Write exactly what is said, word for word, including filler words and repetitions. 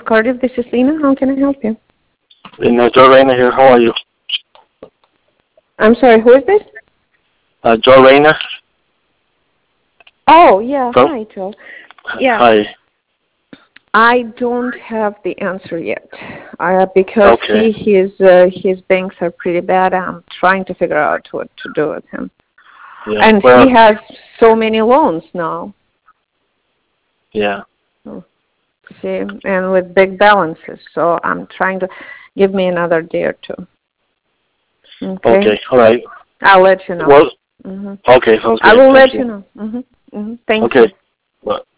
of Cardiff. This is Lena. How can I help you? Lena, Joe Rayner here. How are you? I'm sorry, who is this? Uh, Joe Rayner. Oh, yeah. Hello? Hi, Joe. Yeah. Hi. I don't have the answer yet uh, because Okay. he, his uh, his banks are pretty bad. I'm trying to figure out what to do with him. Yeah. And well, he has so many loans now. Yeah. See, and with big balances. So I'm trying to give me another day or two. Okay. Okay. All right. I'll let you know. Well. Mm-hmm. Okay. Sounds I good. will Thank let you. you know. Mm-hmm. Mm-hmm. Thank Okay. you. Well.